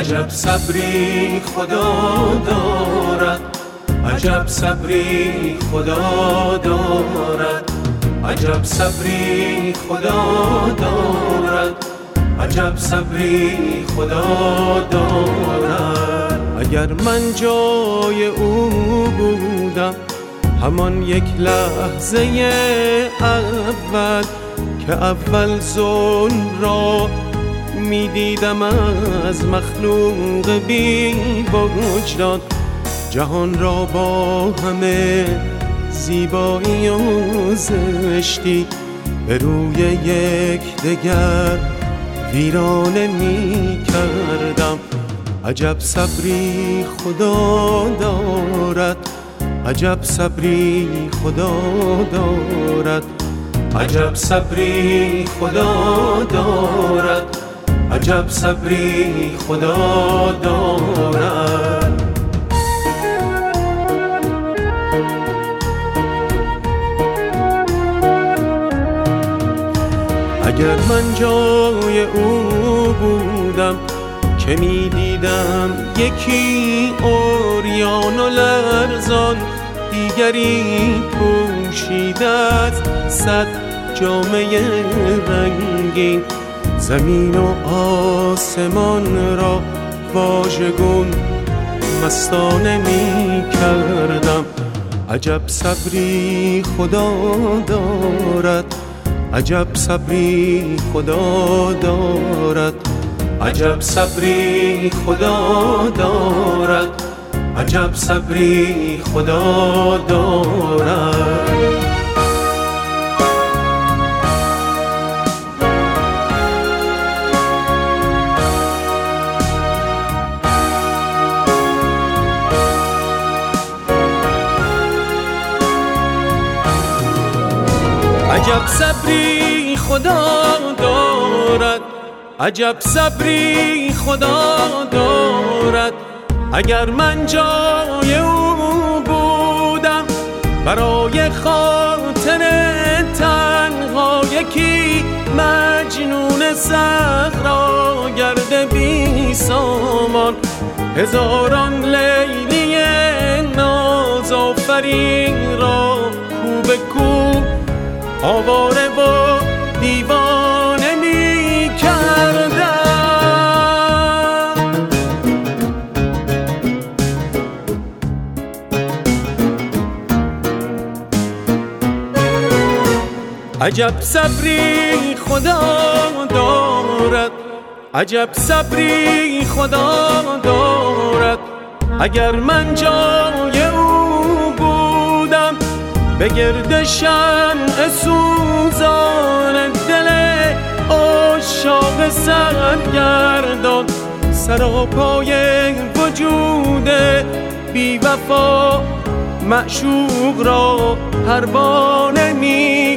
عجب صبری خدا دارد، عجب صبری خدا دارد، عجب صبری خدا دارد، عجب صبری خدا دارد. اگر من جای او بودم همان یک لحظه اول که اول ظلم را می دیدم از مخلوق بی وجدان، جهان را با همه زیبایی و زشتی به روی یک دگر ویرانه می کردم. عجب صبری خدا دارد، عجب صبری خدا دارد، عجب صبری خدا دارد، عجب صبری خدا دارد. اگر من جای او بودم که می دیدم یکی عریان و لرزان، دیگری پوشیده از 100 جامه رنگین، زمین و آسمان را واژگون مستانه می کردم. عجب صبری خدا دارد، عجب صبری خدا دارد، عجب صبری خدا دارد، عجب صبری خدا دارد. عجب صبری خدا دارد، عجب صبری خدا دارد. اگر من جای او بودم برای خاطر تنها یکی مجنون صحرا گرد بی سامان، هزاران لیلی نازآفرین را کو به کو آواره و دیوانه می کردم. عجب صبری خدا دارد، عجب صبری خدا دارد. اگر من جای او بودم به گرد شمع سوزان دل عاشاق سرگردان، سراپای وجود بی وفا معشوق را پروانه می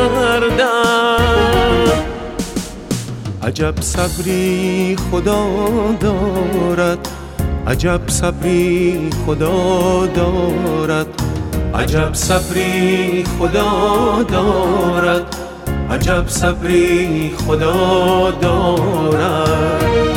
کردم. عجب صبری خدا دارد، عجب صبری خدا دارد، عجب صبری خدا دارد، عجب صبری خدا دارد.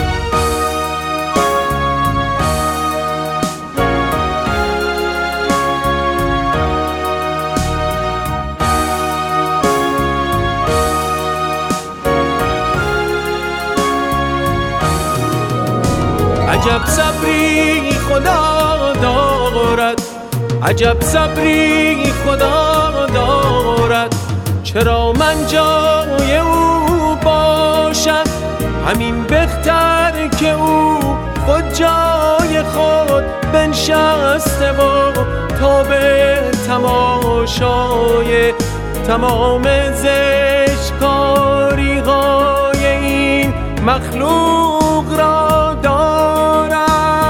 عجب صبری خدا دارد، عجب صبری خدا دارد. چرا من جای او باشم همین بهتر که او خود جای خود بنشسته و تا به تماشای تمام زشتکاری های این مخلوق را دارد.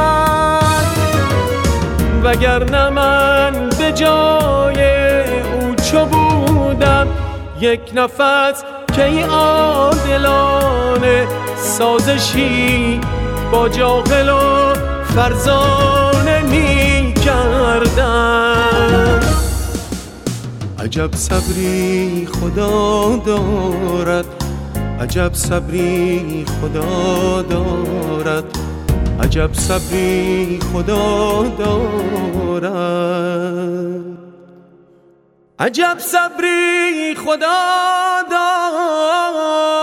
وگرنه من به جای او چو بودم یک نفس که عادلانه سازشی با جاهل و فرزانه می کردم. عجب صبری خدا دارد، عجب صبری خدا دارد، عجب صبری خدا دارد، عجب صبری خدا دارد.